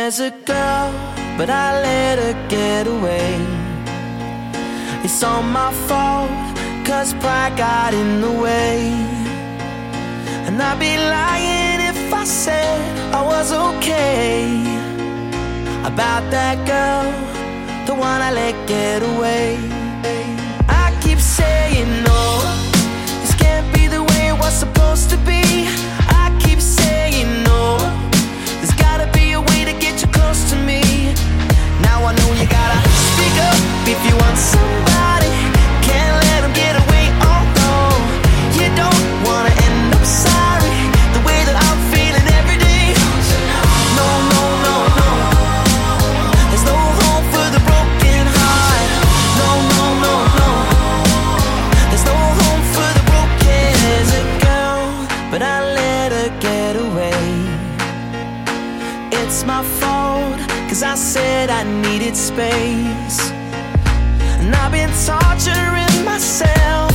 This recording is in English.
There's a girl, but I let her get away. It's all my fault, 'cause pride got in the way. And I'd be lying if I said I was okay about that girl, the one I let get away. I keep saying no, this can't be the way it was supposed to be. I keep saying no, there's gotta be a way to get you close to me. Now I know you gotta speak up if you want somebody. Can't let them get away, oh no. You don't wanna end up sorry, the way that I'm feeling every day. No, no, no, no, there's no hope for the broken heart. No, no, no, no, there's no hope for the broken. There's a girl, but I let her get away. It's my fault, 'cause I said I needed space. And I've been torturing myself